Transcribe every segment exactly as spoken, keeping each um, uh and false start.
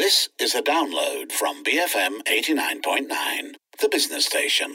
This is a download from B F M eighty-nine point nine, the business station.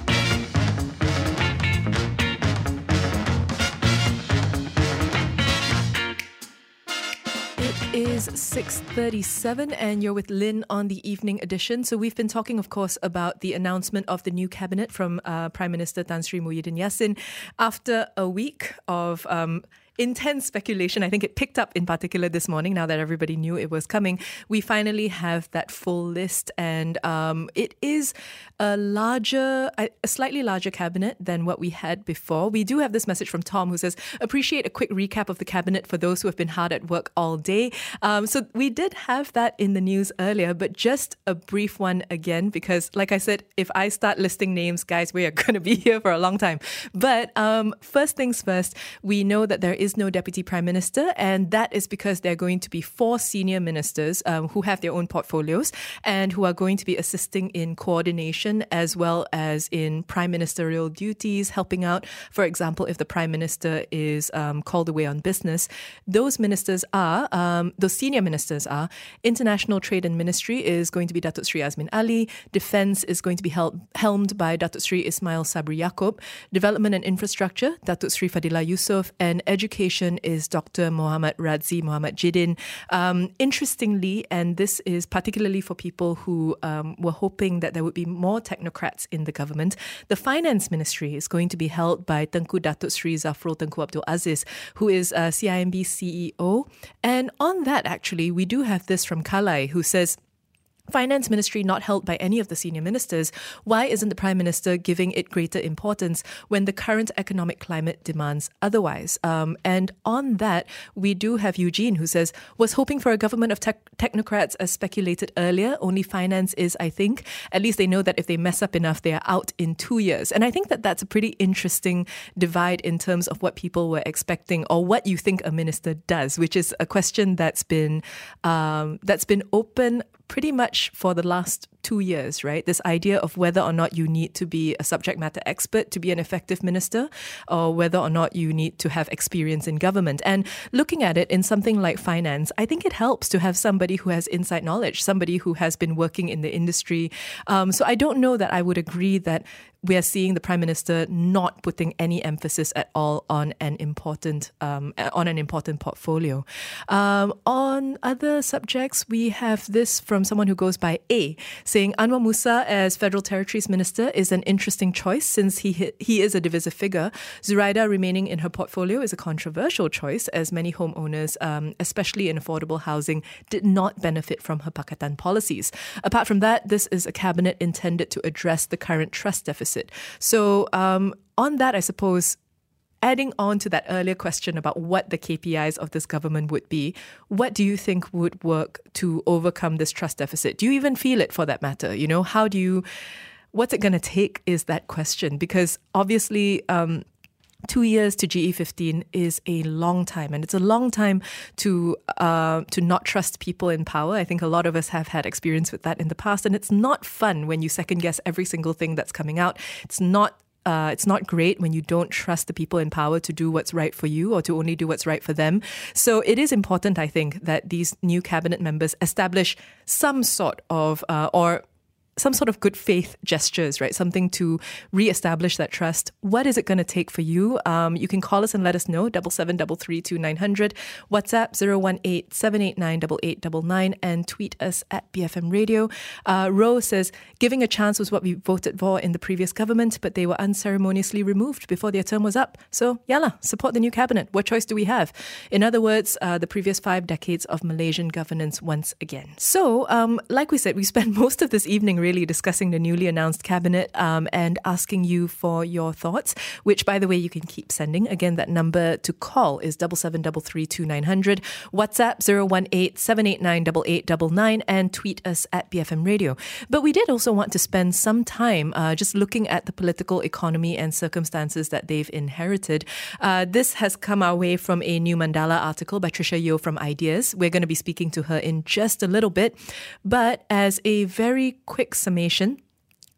It is six thirty-seven and you're with Lynn on the evening edition. So we've been talking, of course, about the announcement of the new cabinet from uh, Prime Minister Tan Sri Muhyiddin Yassin after a week of Um, intense speculation. I think it picked up in particular this morning, now that everybody knew it was coming. We finally have that full list, and um, it is a larger, a slightly larger cabinet than what we had before. We do have this message from Tom who says, appreciate a quick recap of the cabinet for those who have been hard at work all day. Um, so we did have that in the news earlier, but just a brief one again, because like I said, if I start listing names, guys, we are going to be here for a long time. But um, first things first, we know that there is no Deputy Prime Minister, and that is because there are going to be four senior ministers um, who have their own portfolios and who are going to be assisting in coordination as well as in prime ministerial duties, helping out, for example, if the Prime Minister is um, called away on business. Those ministers are, um, those senior ministers are, International Trade and Ministry is going to be Datuk Sri Azmin Ali, Defence is going to be held, helmed by Datuk Sri Ismail Sabri Yaakob, Development and Infrastructure, Datuk Sri Fadila Yusof, and Education is Doctor Muhammad Radzi Muhammad Jidin. Um, interestingly, and this is particularly for people who um, were hoping that there would be more technocrats in the government, the Finance Ministry is going to be held by Tengku Datuk Sri Zafrul Tengku Abdul Aziz, who is uh, C I M B C E O. And on that, actually, we do have this from Kalai, who says, Finance Ministry not held by any of the senior ministers. Why isn't the Prime Minister giving it greater importance when the current economic climate demands otherwise? Um, and on that, we do have Eugene who says, was hoping for a government of tech- technocrats as speculated earlier. Only finance is, I think. At least they know that if they mess up enough, they are out in two years. And I think that that's a pretty interesting divide in terms of what people were expecting or what you think a minister does, which is a question that's been um, that's been open pretty much for the last two years, right? This idea of whether or not you need to be a subject matter expert to be an effective minister, or whether or not you need to have experience in government. And looking at it in something like finance, I think it helps to have somebody who has inside knowledge, somebody who has been working in the industry. Um, so I don't know that I would agree that we are seeing the Prime Minister not putting any emphasis at all on an important um, on an important portfolio. Um, on other subjects, we have this from someone who goes by A, saying Anwar Musa as Federal Territories Minister is an interesting choice since he he is a divisive figure. Zuraida remaining in her portfolio is a controversial choice as many homeowners, um, especially in affordable housing, did not benefit from her Pakatan policies. Apart from that, this is a cabinet intended to address the current trust deficit. So um, on that, I suppose, adding on to that earlier question about what the K P Is of this government would be, what do you think would work to overcome this trust deficit? Do you even feel it for that matter? You know, how do you, what's it going to take is that question? Because obviously, um, Two years to G E fifteen is a long time, and it's a long time to uh, to not trust people in power. I think a lot of us have had experience with that in the past, and it's not fun when you second guess every single thing that's coming out. It's not Uh, it's not great when you don't trust the people in power to do what's right for you or to only do what's right for them. So it is important, I think, that these new cabinet members establish some sort of uh, or some sort of good faith gestures, right? Something to re-establish that trust. What is it going to take for you? Um, you can call us and let us know, double seven double three two nine hundred, WhatsApp zero one eight seven eight nine eight eight nine nine, and tweet us at B F M Radio. Uh, Ro says, giving a chance was what we voted for in the previous government, but they were unceremoniously removed before their term was up. So, yalla, support the new cabinet. What choice do we have? In other words, uh, the previous five decades of Malaysian governance once again. So, um, like we said, we spent most of this evening really discussing the newly announced cabinet um, and asking you for your thoughts, which, by the way, you can keep sending. Again, that number to call is double seven double three two nine hundred, WhatsApp zero one eight seven eight nine eight eight nine nine, and tweet us at B F M Radio. But we did also want to spend some time uh, just looking at the political economy and circumstances that they've inherited. Uh, this has come our way from a New Mandala article by Trisha Yeo from Ideas. We're going to be speaking to her in just a little bit. But as a very quick summation,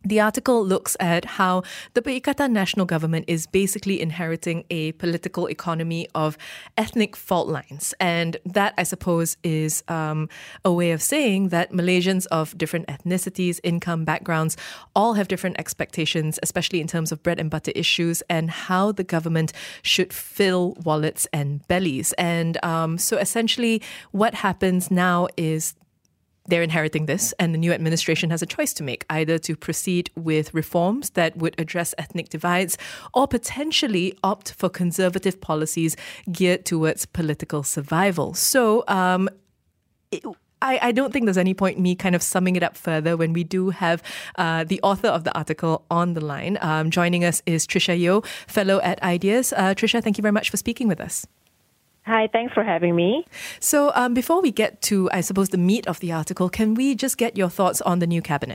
The article looks at how the Perikatan Nasional Government is basically inheriting a political economy of ethnic fault lines. And that, I suppose, is um, a way of saying that Malaysians of different ethnicities, income, backgrounds, all have different expectations, especially in terms of bread and butter issues and how the government should fill wallets and bellies. And um, so essentially what happens now is they're inheriting this, and the new administration has a choice to make, either to proceed with reforms that would address ethnic divides or potentially opt for conservative policies geared towards political survival. So um, it, I, I don't think there's any point me kind of summing it up further when we do have uh, the author of the article on the line. Um, joining us is Tricia Yeo, fellow at Ideas. Uh, Tricia, thank you very much for speaking with us. Hi, thanks for having me. So um, before we get to, I suppose, the meat of the article, can we just get your thoughts on the new cabinet?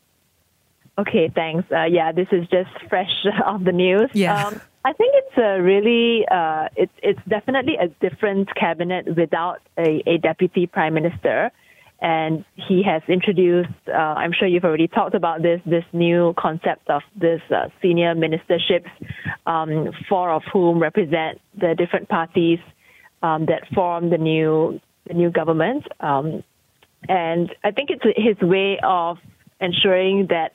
Okay, thanks. Uh, yeah, this is just fresh off the news. Yeah. Um, I think it's a really, uh, it's it's definitely a different cabinet without a, a deputy prime minister. And he has introduced, uh, I'm sure you've already talked about this, this new concept of this uh, senior ministerships, um, four of whom represent the different parties Um, that form the new the new government, um, and I think it's his way of ensuring that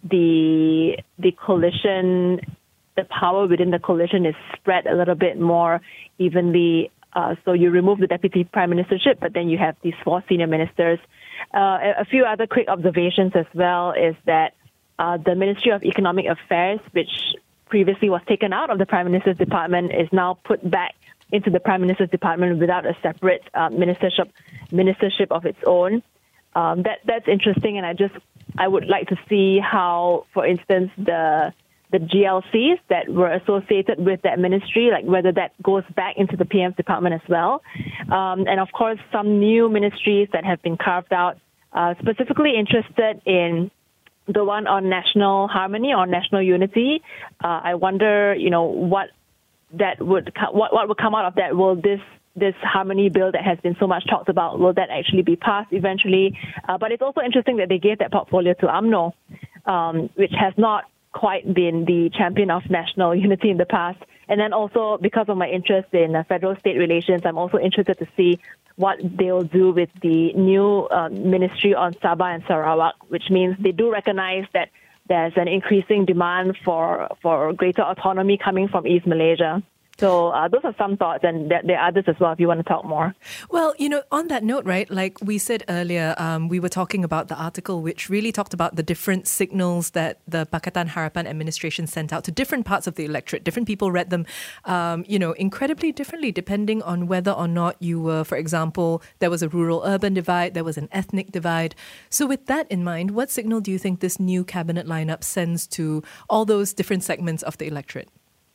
the the coalition, the power within the coalition is spread a little bit more evenly. Uh, so you remove the deputy prime ministership, but then you have these four senior ministers. Uh, a, a few other quick observations as well is that uh, the Ministry of Economic Affairs, which previously was taken out of the Prime Minister's department, is now put back into the Prime Minister's department without a separate uh, ministership ministership of its own. Um, that that's interesting, and I just I would like to see how, for instance, the the G L Cs that were associated with that ministry, like whether that goes back into the P M's department as well, um, and of course some new ministries that have been carved out. Uh, specifically interested in the one on national harmony or national unity. Uh, I wonder, you know, what. That would what what would come out of that? Will this this harmony bill that has been so much talked about, will that actually be passed eventually? Uh, but it's also interesting that they gave that portfolio to UMNO, um, which has not quite been the champion of national unity in the past. And then also because of my interest in uh, federal-state relations, I'm also interested to see what they'll do with the new uh, ministry on Sabah and Sarawak, which means they do recognize that there's an increasing demand for, for greater autonomy coming from East Malaysia. So uh, those are some thoughts, and there, there are others as well if you want to talk more. Well, you know, on that note, right, like we said earlier, um, we were talking about the article which really talked about the different signals that the Pakatan Harapan administration sent out to different parts of the electorate. Different people read them, um, you know, incredibly differently depending on whether or not you were, for example, there was a rural-urban divide, there was an ethnic divide. So with that in mind, what signal do you think this new cabinet lineup sends to all those different segments of the electorate?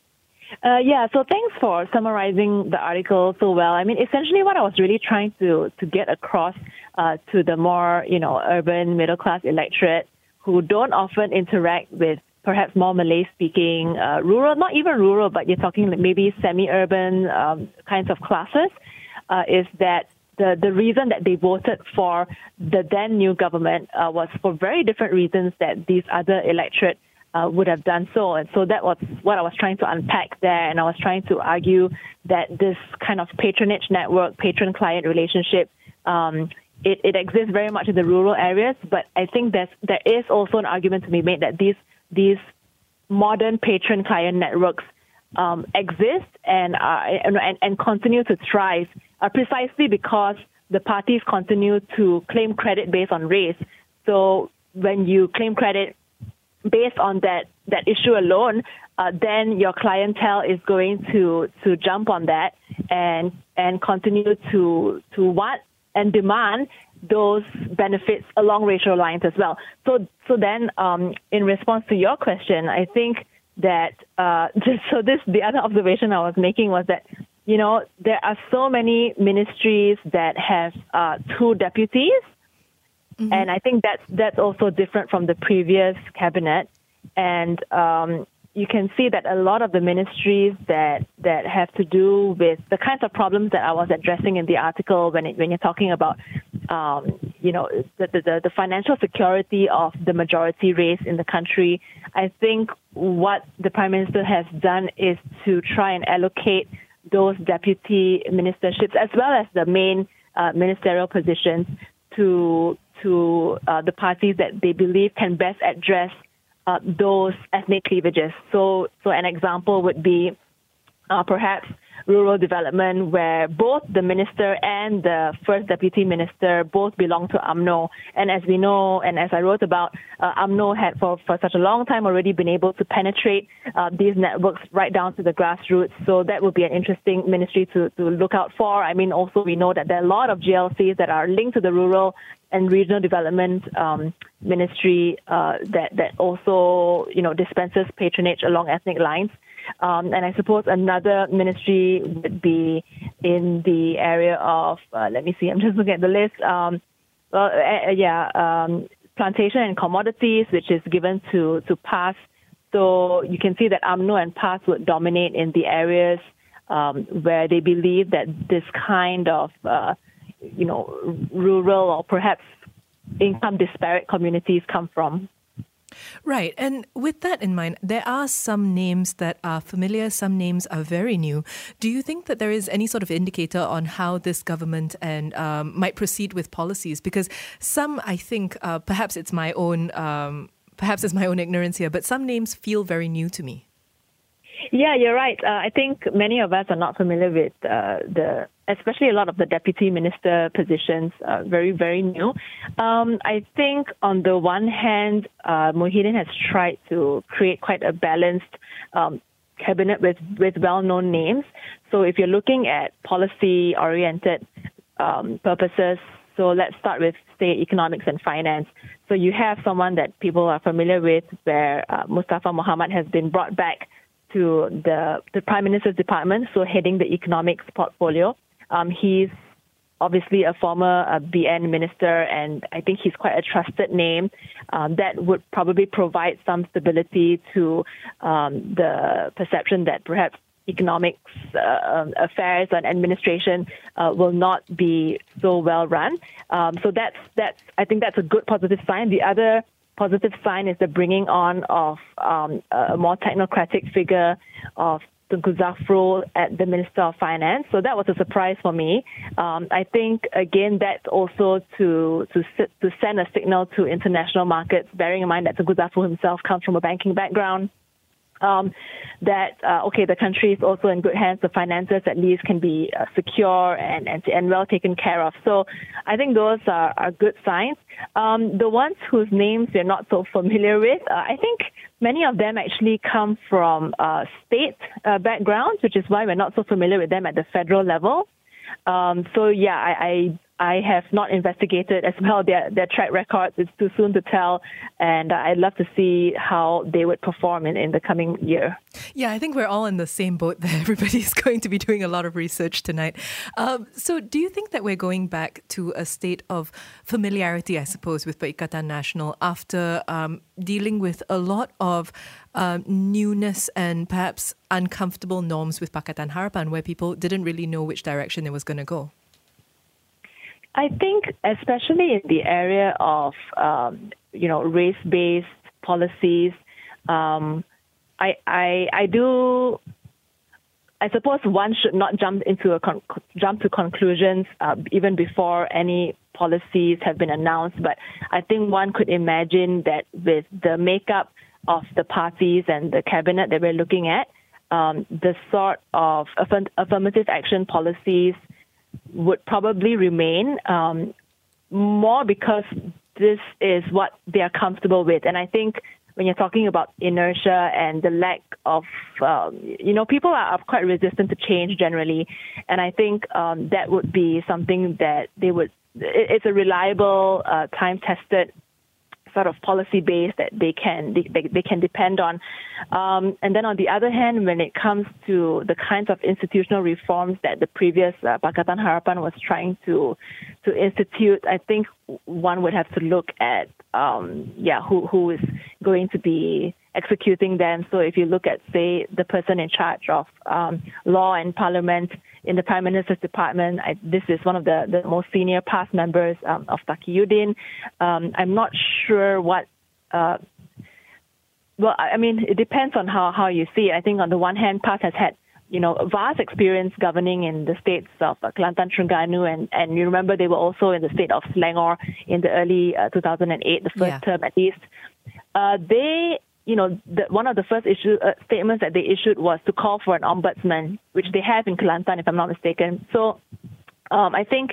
Uh, yeah, so thanks for summarizing the article so well. I mean, essentially what I was really trying to, to get across uh, to the more, you know, urban middle-class electorate who don't often interact with perhaps more Malay-speaking, uh, rural, not even rural, but you're talking like maybe semi-urban um, kinds of classes, uh, is that the, the reason that they voted for the then new government uh, was for very different reasons that these other electorate Uh, would have done so. And so that was what I was trying to unpack there. And I was trying to argue that this kind of patronage network, patron-client relationship, um, it, it exists very much in the rural areas. But I think there's, there is also an argument to be made that these these modern patron-client networks um, exist and, are, and, and continue to thrive uh, precisely because the parties continue to claim credit based on race. So when you claim credit based on that, that issue alone, uh, then your clientele is going to, to jump on that and and continue to to want and demand those benefits along racial lines as well. So so then, um, in response to your question, I think that uh, just, so this the other observation I was making was that, you know, there are so many ministries that have uh, two deputies. Mm-hmm. And I think that's that's also different from the previous cabinet. And um, you can see that a lot of the ministries that that have to do with the kinds of problems that I was addressing in the article when it, when you're talking about um, you know, the, the, the financial security of the majority race in the country. I think what the Prime Minister has done is to try and allocate those deputy ministerships as well as the main uh, ministerial positions to to uh, the parties that they believe can best address uh, those ethnic cleavages. So, so an example would be uh, perhaps rural development, where both the minister and the first deputy minister both belong to U M N O. And as we know, and as I wrote about, uh, U M N O had for, for such a long time already been able to penetrate uh, these networks right down to the grassroots. So that would be an interesting ministry to, to look out for. I mean, also we know that there are a lot of G L Cs that are linked to the rural and regional development um, ministry uh, that, that also, you know, dispenses patronage along ethnic lines. Um, and I suppose another ministry would be in the area of, uh, let me see, I'm just looking at the list. Um, well, uh, yeah, um, plantation and commodities, which is given to, to P A S. So you can see that U M N O and P A S would dominate in the areas um, where they believe that this kind of, uh, you know, rural or perhaps income disparate communities come from. Right. And with that in mind, there are some names that are familiar, some names are very new. Do you think that there is any sort of indicator on how this government and um, might proceed with policies? Because some, I think, uh, perhaps it's my own, um, perhaps it's my own ignorance here, but some names feel very new to me. Yeah, you're right. Uh, I think many of us are not familiar with uh, the, especially a lot of the deputy minister positions, uh, very, very new. Um, I think on the one hand, uh, Muhyiddin has tried to create quite a balanced um, cabinet with, with well-known names. So if you're looking at policy-oriented um, purposes, so let's start with, say, economics and finance. So you have someone that people are familiar with, where uh, Mustafa Mohamad has been brought back to the, the Prime Minister's department, so heading the economics portfolio. Um, he's obviously a former uh, B N minister, and I think he's quite a trusted name um, that would probably provide some stability to um, the perception that perhaps economics uh, affairs and administration uh, will not be so well run. Um, so that's that's I think that's a good positive sign. The other positive sign is the bringing on of um, a more technocratic figure of Tunku Zafrul at the Minister of Finance. So that was a surprise for me. Um, I think, again, that's also to to to send a signal to international markets, bearing in mind that Tunku Zafrul himself comes from a banking background. Um, that, uh, okay, the country is also in good hands. The finances, at least, can be uh, secure and, and and well taken care of. So I think those are, are good signs. Um, the ones whose names we're not so familiar with, uh, I think many of them actually come from uh, state uh, backgrounds, which is why we're not so familiar with them at the federal level. Um, so, yeah, I, I I have not investigated as well their, their track records. It's too soon to tell, and I'd love to see how they would perform in, in the coming year. Yeah, I think we're all in the same boat there. Everybody's going to be doing a lot of research tonight. Um, so do you think that we're going back to a state of familiarity, I suppose, with Perikatan Nasional after um, dealing with a lot of um, newness and perhaps uncomfortable norms with Pakatan Harapan, where people didn't really know which direction it was going to go? I think, especially in the area of, um, you know, race-based policies, um, I, I, I do. I suppose one should not jump into a con- jump to conclusions uh, even before any policies have been announced. But I think one could imagine that with the makeup of the parties and the cabinet that we're looking at, um, the sort of affirm- affirmative action policies would probably remain, um, more because this is what they are comfortable with. And I think when you're talking about inertia and the lack of, um, you know, people are, are quite resistant to change generally. And I think um, that would be something that they would, it, it's a reliable, uh, time-tested sort of policy base that they can they, they, they can depend on. Um, and then on the other hand, when it comes to the kinds of institutional reforms that the previous uh, Pakatan Harapan was trying to to institute, I think one would have to look at um, yeah who who is going to be executing them. So if you look at, say, the person in charge of um, law and parliament, in the Prime Minister's department. I, this is one of the, the most senior past members um, of Taqiyuddin. Um, I'm not sure what... Uh, well, I mean, it depends on how, how you see it. I think on the one hand, PAS has had you know, vast experience governing in the states of uh, Kelantan, Terengganu, and, and you remember they were also in the state of Selangor in the early uh, two thousand eight, the first yeah. term at least. Uh, they, you know, the, one of the first issue, uh, statements that they issued was to call for an ombudsman, which they have in Kelantan, if I'm not mistaken. So um, I think,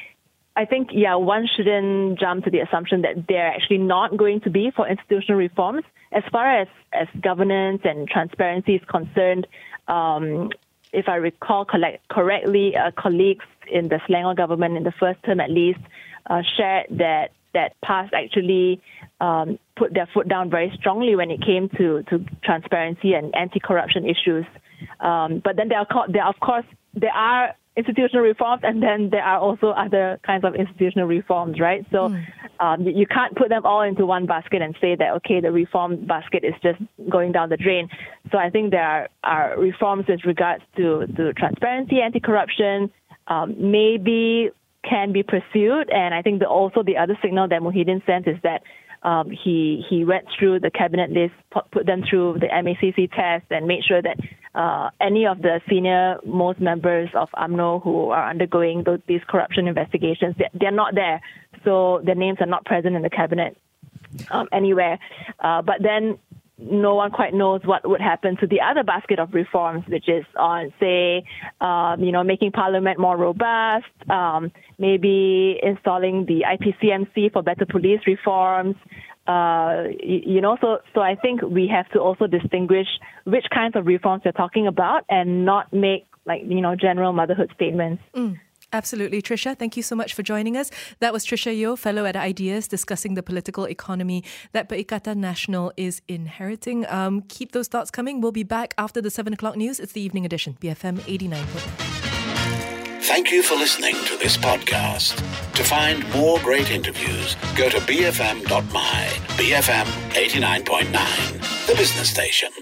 I think, yeah, one shouldn't jump to the assumption that they're actually not going to be for institutional reforms. As far as, as governance and transparency is concerned, Um, if I recall collect, correctly, uh, colleagues in the Selangor government in the first term at least uh, shared that that PAS actually um, put their foot down very strongly when it came to, to transparency and anti-corruption issues. Um, but then there are, there are, of course, there are institutional reforms, and then there are also other kinds of institutional reforms, right? So mm. um, you can't put them all into one basket and say that, okay, the reform basket is just going down the drain. So I think there are, are reforms with regards to, to transparency, anti-corruption, um, maybe can be pursued. And I think the, also the other signal that Muhyiddin sent is that Um, he he went through the cabinet list, put, put them through the M A C C test, and made sure that uh, any of the senior most members of U M N O who are undergoing those, these corruption investigations, they, they're not there. So their names are not present in the cabinet um, anywhere. Uh, but then no one quite knows what would happen to the other basket of reforms, which is on, say, um, you know, making Parliament more robust, um, maybe installing the I P C M C for better police reforms. Uh, you, you know, so so I think we have to also distinguish which kinds of reforms we're talking about and not make, like, you know, general motherhood statements. Mm. Absolutely. Trisha, thank you so much for joining us. That was Trisha Yeo, fellow at Ideas, discussing the political economy that Perikatan Nasional is inheriting. Um, keep those thoughts coming. We'll be back after the seven o'clock news. It's the evening edition, B F M eighty-nine point nine. Thank you for listening to this podcast. To find more great interviews, go to b f m dot my. B F M eighty-nine point nine, the business station.